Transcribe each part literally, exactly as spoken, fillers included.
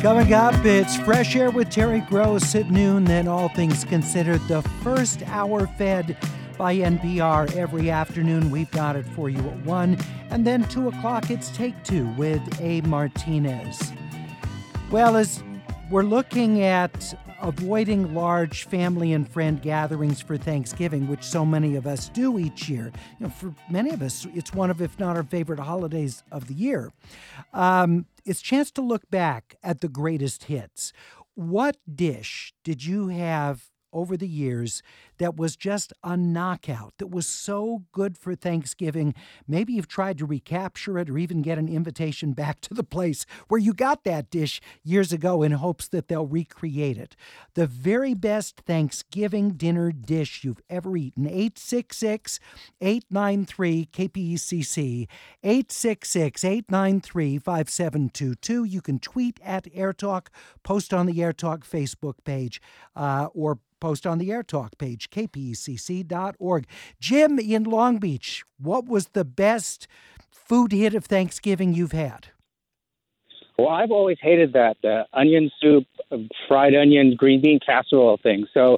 Coming up, it's Fresh Air with Terry Gross at noon, then All Things Considered, the first hour fed by N P R every afternoon. We've got it for you at one. And then two o'clock, it's Take Two with A. Martinez. Well, as we're looking at avoiding large family and friend gatherings for Thanksgiving, which so many of us do each year. You know, for many of us, it's one of, if not our favorite holidays of the year. Um, it's a chance to look back at the greatest hits. What dish did you have over the years that was just a knockout, that was so good for Thanksgiving? Maybe you've tried to recapture it or even get an invitation back to the place where you got that dish years ago in hopes that they'll recreate it. The very best Thanksgiving dinner dish you've ever eaten. eight six six, eight nine three, K P E C C, eight six six, eight nine three, five seven two two. You can tweet at AirTalk, post on the AirTalk Facebook page, uh, or post on the AirTalk page, K P E C C dot org. Jim in Long Beach, what was the best food hit of Thanksgiving you've had? Well, I've always hated that uh, onion soup, uh, fried onion, green bean casserole thing. So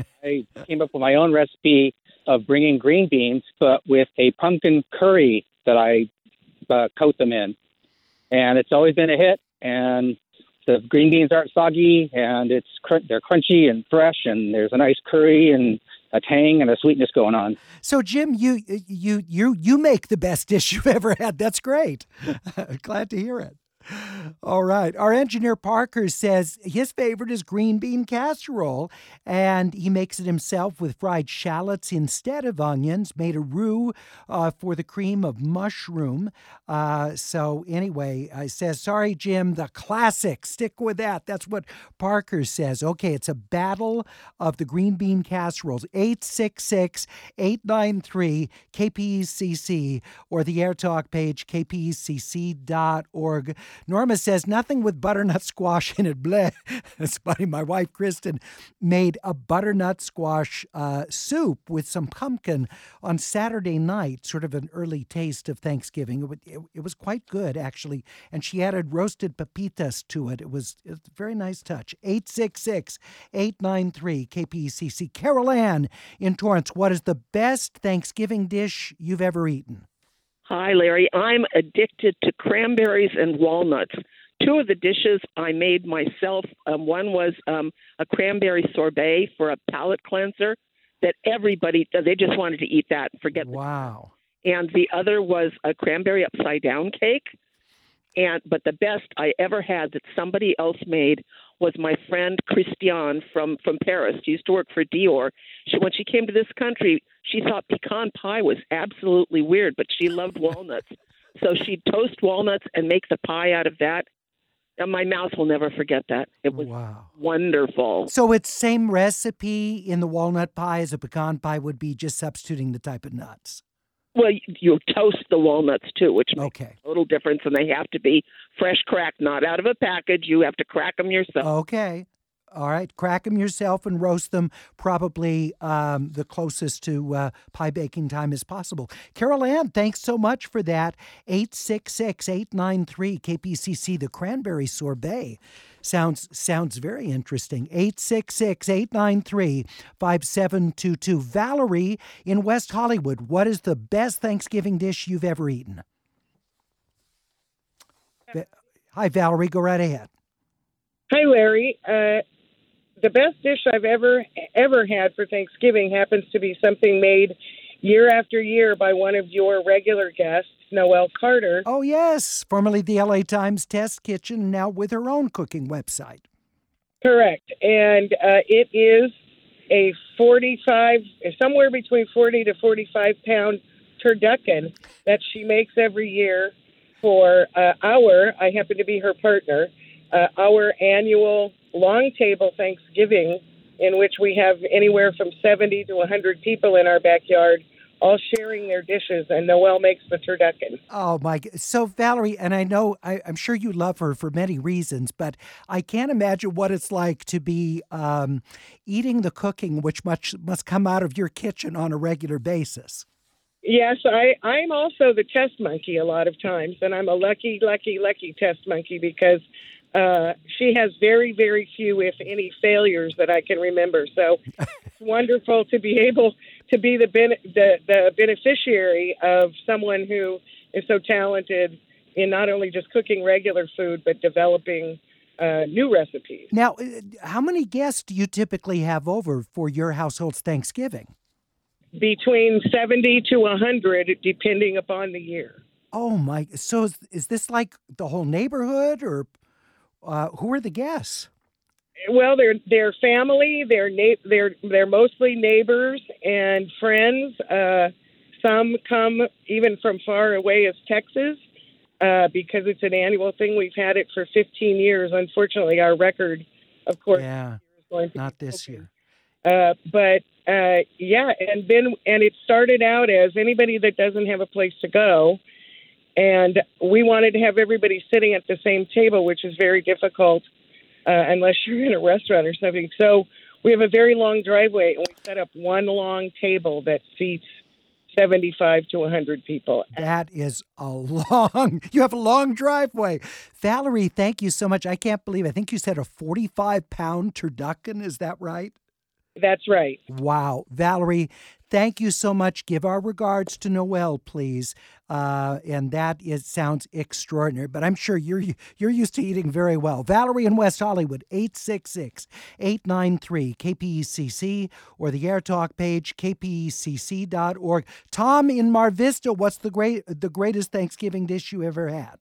I came up with my own recipe of bringing green beans, but with a pumpkin curry that I uh, coat them in. And it's always been a hit. And the green beans aren't soggy, and it's cr- they're crunchy and fresh, and there's a nice curry and a tang and a sweetness going on. So, Jim, you you you you make the best dish you've ever had. That's great. Glad to hear it. All right. Our engineer Parker says his favorite is green bean casserole, and he makes it himself with fried shallots instead of onions, made a roux uh, for the cream of mushroom. Uh, so anyway, I says, sorry, Jim, the classic. Stick with that. That's what Parker says. Okay, it's a battle of the green bean casseroles. eight six six, eight nine three, K P E C C or the AirTalk page, K P E C C dot org. Norma says, nothing with butternut squash in it. Bleh. It's funny. My wife, Kristen, made a butternut squash uh, soup with some pumpkin on Saturday night, sort of an early taste of Thanksgiving. It, it, it was quite good, actually. And she added roasted pepitas to it. It was, it was a very nice touch. eight six six, eight nine three, K P E C C. Carol Ann in Torrance, what is the best Thanksgiving dish you've ever eaten? Hi, Larry. I'm addicted to cranberries and walnuts. Two of the dishes I made myself. Um, one was um, a cranberry sorbet for a palate cleanser that everybody, they just wanted to eat that and forget. Wow. The, and the other was a cranberry upside down cake. And but the best I ever had that somebody else made was my friend Christiane from, from Paris. She used to work for Dior. She, when she came to this country, she thought pecan pie was absolutely weird, but she loved walnuts. So she'd toast walnuts and make the pie out of that. And my mouth will never forget that. It was wow. wonderful. So it's same recipe in the walnut pie as a pecan pie would be, just substituting the type of nuts. Well, you toast the walnuts, too, which makes okay. a little difference, and they have to be fresh cracked, not out of a package. You have to crack them yourself. Okay. All right. Crack them yourself and roast them probably um, the closest to uh, pie baking time as possible. Carol Ann, thanks so much for that. eight six six, eight nine three, K P C C, the cranberry sorbet. Sounds sounds very interesting. eight six six, eight nine three, five seven two two. Valerie in West Hollywood, what is the best Thanksgiving dish you've ever eaten? Va- Hi, Valerie. Go right ahead. Hi, Larry. Uh, the best dish I've ever ever had for Thanksgiving happens to be something made year after year by one of your regular guests, Noelle Carter. Oh, yes. Formerly the L A Times Test Kitchen, now with her own cooking website. Correct. And uh, it is a forty-five, somewhere between forty to forty-five pound turducken that she makes every year for uh, our, I happen to be her partner, uh, our annual long table Thanksgiving, in which we have anywhere from seventy to one hundred people in our backyard, all sharing their dishes, and Noelle makes the turducken. Oh, my God. So, Valerie, and I know, I, I'm sure you love her for many reasons, but I can't imagine what it's like to be um, eating the cooking, which much must come out of your kitchen on a regular basis. Yes, I, I'm also the test monkey a lot of times, and I'm a lucky, lucky, lucky test monkey because uh, she has very, very few, if any, failures that I can remember. So it's wonderful to be able to be the, ben- the the beneficiary of someone who is so talented in not only just cooking regular food, but developing uh, new recipes. Now, uh, how many guests do you typically have over for your household's Thanksgiving? Between seventy to one hundred, depending upon the year. Oh, my. So is, is this like the whole neighborhood, or uh, who are the guests? Well, they're they're family. They're na- they're they're mostly neighbors and friends. Uh, some come even from far away as Texas uh, because it's an annual thing. We've had it for fifteen years. Unfortunately, our record, of course, Yeah, is going to not be this broken. year. Uh, but uh, yeah, and then and it started out as anybody that doesn't have a place to go, and we wanted to have everybody sitting at the same table, which is very difficult uh, unless you're in a restaurant or something. So we have a very long driveway, and we set up one long table that seats seventy-five to one hundred people. That is a long, you have a long driveway. Valerie, thank you so much. I can't believe, I think you said a forty-five pound turducken. Is that right? That's right. Wow. Valerie, thank you so much. Give our regards to Noelle, please. Uh, and that is sounds extraordinary, but I'm sure you're you're used to eating very well. Valerie in West Hollywood, eight six six, eight nine three, K P E C C, or the Air Talk page, k p e c c dot org. Tom in Mar Vista, what's the great the greatest Thanksgiving dish you ever had?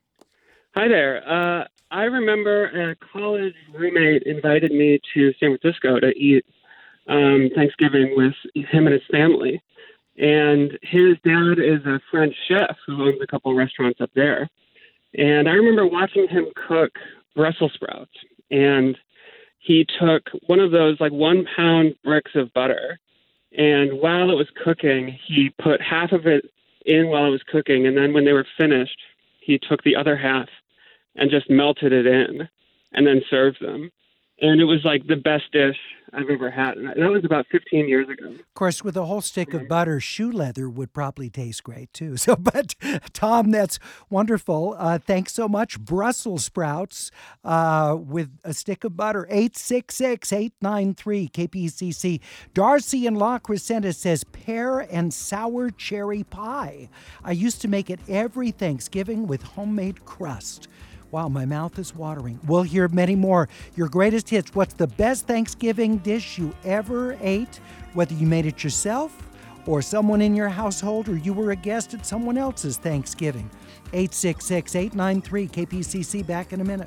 Hi there. Uh, I remember a college roommate invited me to San Francisco to eat um, Thanksgiving with him and his family. And his dad is a French chef who owns a couple restaurants up there. And I remember watching him cook Brussels sprouts. And he took one of those like one pound bricks of butter. And while it was cooking, he put half of it in while it was cooking. And then when they were finished, he took the other half and just melted it in and then served them. And it was like the best dish I've ever had. And that was about fifteen years ago. Of course, with a whole stick of butter, shoe leather would probably taste great too. So, but Tom, that's wonderful. Uh, thanks so much. Brussels sprouts uh, with a stick of butter. eight six six, eight nine three, K P E C C. Darcy in La Crescenta says pear and sour cherry pie. I used to make it every Thanksgiving with homemade crust. Wow, my mouth is watering. We'll hear many more. Your greatest hits. What's the best Thanksgiving dish you ever ate? Whether you made it yourself or someone in your household or you were a guest at someone else's Thanksgiving. eight six six, eight nine three, K P C C. Back in a minute.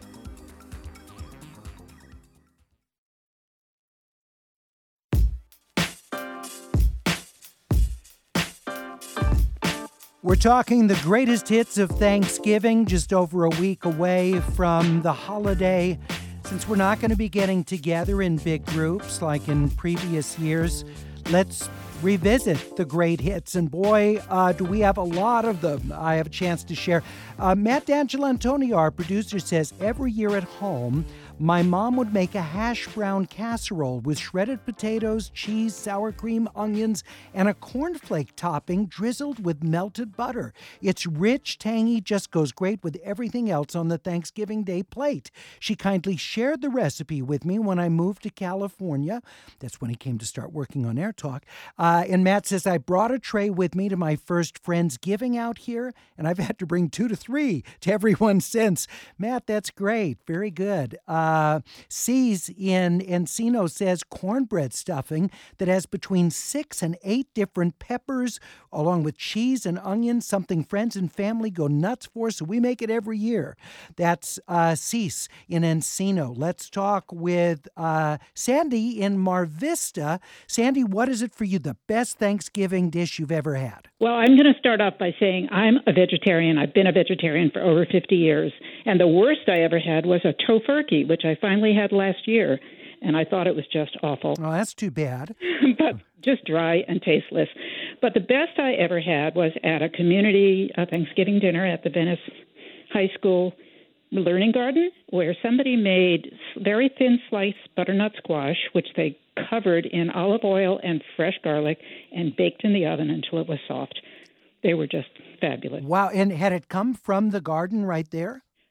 We're talking the greatest hits of Thanksgiving, just over a week away from the holiday. Since we're not going to be getting together in big groups like in previous years, let's revisit the great hits. And boy, uh, do we have a lot of them. I have a chance to share. Uh, Matt D'Angelantonio, our producer, says every year at home, my mom would make a hash brown casserole with shredded potatoes, cheese, sour cream, onions, and a cornflake topping drizzled with melted butter. It's rich, tangy, just goes great with everything else on the Thanksgiving Day plate. She kindly shared the recipe with me when I moved to California. That's when he came to start working on Air Talk. Uh, and Matt says, I brought a tray with me to my first Friendsgiving out here, and I've had to bring two to three to everyone since. Matt, that's great. Very good. Uh, Uh, C's in Encino says cornbread stuffing that has between six and eight different peppers, along with cheese and onions, something friends and family go nuts for, so we make it every year. That's uh, C's in Encino. Let's talk with uh, Sandy in Mar Vista. Sandy, what is it for you, the best Thanksgiving dish you've ever had? Well, I'm going to start off by saying I'm a vegetarian. I've been a vegetarian for over fifty years. And the worst I ever had was a tofurkey, which I finally had last year. And I thought it was just awful. Oh, that's too bad. But just dry and tasteless. But the best I ever had was at a community uh, Thanksgiving dinner at the Venice High School Learning Garden, where somebody made very thin sliced butternut squash, which they covered in olive oil and fresh garlic and baked in the oven until it was soft. They were just fabulous. Wow. And had it come from the garden right there?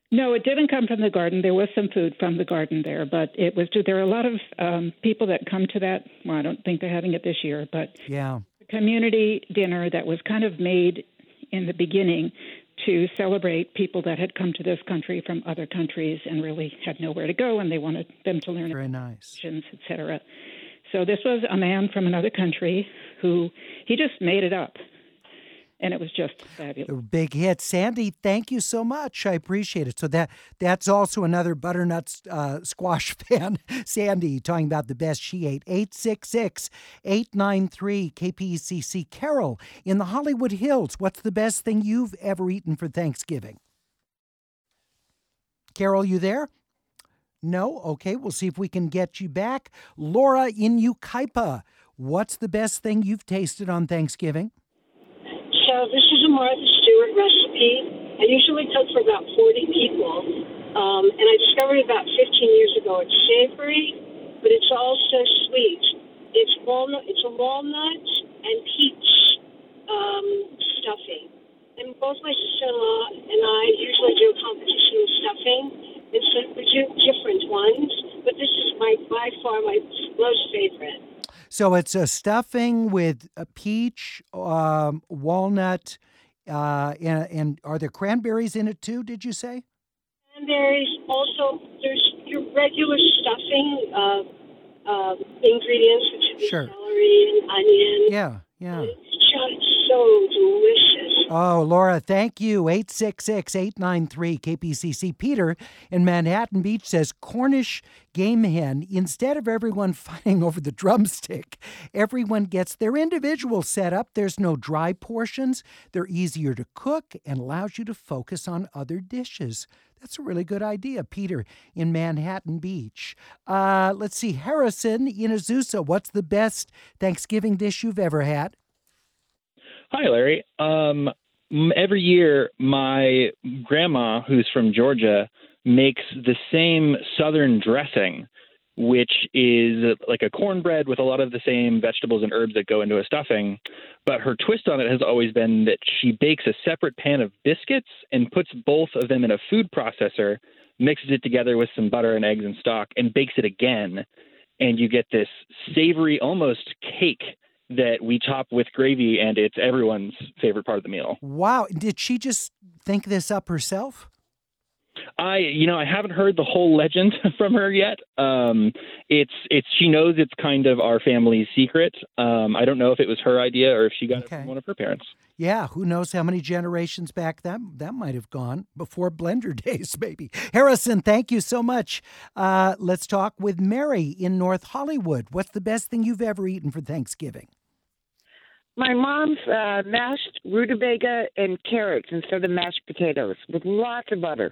No, it didn't come from the garden. There was some food from the garden there, but it was there are a lot of um, people that come to that. Well, I don't think they're having it this year, but yeah, a community dinner that was kind of made in the beginning to celebrate people that had come to this country from other countries and really had nowhere to go, and they wanted them to learn very nice, et cetera. So this was a man from another country who he just made it up. And it was just fabulous. A big hit. Sandy, thank you so much. I appreciate it. So that that's also another butternut uh, squash fan. Sandy talking about the best she ate. eight six six, eight nine three, K P E C C. Carol, in the Hollywood Hills, what's the best thing you've ever eaten for Thanksgiving? Carol, you there? No? Okay, we'll see if we can get you back. Laura in Yucaipa, what's the best thing you've tasted on Thanksgiving? So this is a Martha Stewart recipe. I usually cook for about forty people, um, and I discovered about fifteen years ago it's savory, but it's also sweet. It's walnut. It's a walnut and peach um, stuffing. And both my sister-in-law and I usually do a competition with stuffing, and so we do different ones. But this is my by far my most favorite. So it's a stuffing with a peach, um, walnut, uh, and, and are there cranberries in it too, did you say? Cranberries. Also, there's your regular stuffing uh, uh, ingredients, which would be Sure. celery and onion. Yeah, yeah. It's just so delicious. Oh, Laura, thank you. eight six six, eight nine three, K P C C. Peter in Manhattan Beach says Cornish game hen. Instead of everyone fighting over the drumstick, everyone gets their individual setup. There's no dry portions. They're easier to cook and allows you to focus on other dishes. That's a really good idea, Peter in Manhattan Beach. Uh, let's see, Harrison in Azusa. What's the best Thanksgiving dish you've ever had? Hi, Larry. Um, every year, my grandma, who's from Georgia, makes the same Southern dressing, which is like a cornbread with a lot of the same vegetables and herbs that go into a stuffing. But her twist on it has always been that she bakes a separate pan of biscuits and puts both of them in a food processor, mixes it together with some butter and eggs and stock, and bakes it again. And you get this savory, almost cake that we top with gravy, and it's everyone's favorite part of the meal. Wow. Did she just think this up herself? I, you know, I haven't heard the whole legend from her yet. Um, it's, it's, she knows it's kind of our family's secret. Um, I don't know if it was her idea or if she got Okay. it from one of her parents. Yeah, who knows how many generations back that that might have gone, before blender days, maybe. Harrison, thank you so much. Uh, let's talk with Mary in North Hollywood. What's the best thing you've ever eaten for Thanksgiving? My mom's uh, mashed rutabaga and carrots instead of mashed potatoes with lots of butter.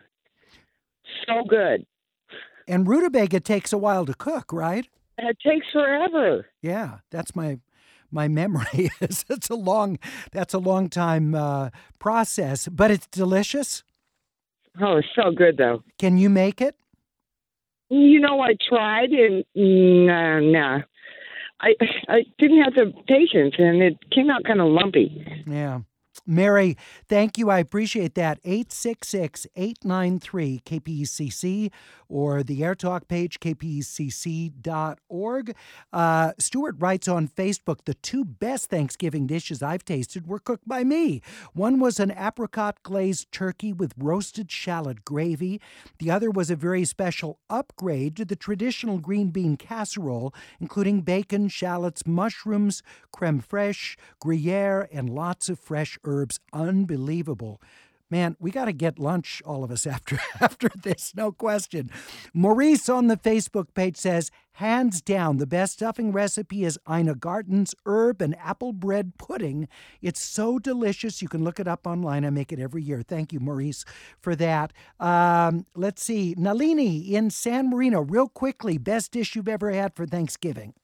So good. And rutabaga takes a while to cook, right? It takes forever. Yeah, that's my my memory. Is it's a long that's a long time uh, process, but it's delicious. Oh, it's so good though. Can you make it? You know, I tried and no, no. I I didn't have the patience, and it came out kind of lumpy. Yeah. Mary, thank you. I appreciate that. eight six six, eight nine three, K P E C C or the AirTalk page, K P E C C dot org. Uh, Stuart writes on Facebook, the two best Thanksgiving dishes I've tasted were cooked by me. One was an apricot glazed turkey with roasted shallot gravy. The other was a very special upgrade to the traditional green bean casserole, including bacon, shallots, mushrooms, creme fraiche, Gruyere, and lots of fresh herbs. Unbelievable. Man, we got to get lunch, all of us, after after this, no question. Maurice on the Facebook page says, hands down, the best stuffing recipe is Ina Garten's herb and apple bread pudding. It's so delicious. You can look it up online. I make it every year. Thank you, Maurice, for that. Um, let's see. Nalini in San Marino, real quickly, best dish you've ever had for Thanksgiving.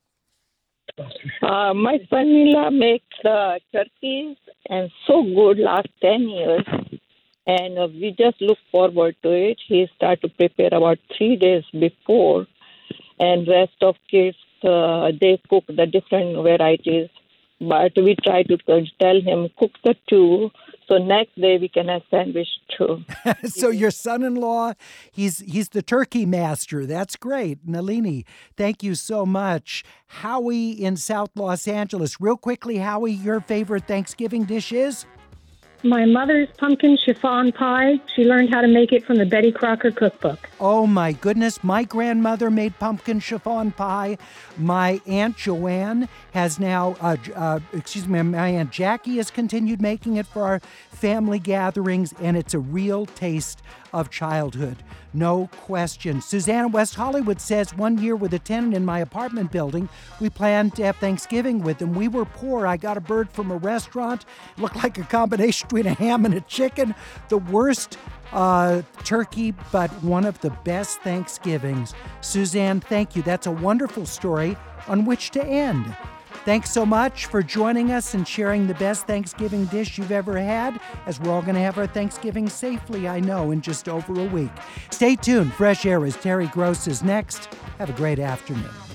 Uh, my son-in-law makes uh, turkeys and so good last ten years. And uh, we just look forward to it. He started to prepare about three days before. And rest of kids, uh, they cook the different varieties. But we try to tell him, cook the two So next day we can have sandwich too. So your son-in-law, he's he's the turkey master. That's great. Nalini, thank you so much. Howie in South Los Angeles. Real quickly, Howie, your favorite Thanksgiving dish is? My mother's pumpkin chiffon pie. She learned how to make it from the Betty Crocker cookbook. Oh, my goodness. My grandmother made pumpkin chiffon pie. My Aunt Joanne has now, uh, uh, excuse me, my Aunt Jackie has continued making it for our family gatherings, and it's a real taste of childhood. No question. Susanna West Hollywood says, one year with a tenant in my apartment building, we planned to have Thanksgiving with them. We were poor. I got a bird from a restaurant. It looked like a combination between a ham and a chicken. The worst uh, turkey, but one of the best Thanksgivings. Suzanne, thank you. That's a wonderful story on which to end. Thanks so much for joining us and sharing the best Thanksgiving dish you've ever had, as we're all going to have our Thanksgiving safely, I know, in just over a week. Stay tuned. Fresh Air as Terry Gross is next. Have a great afternoon.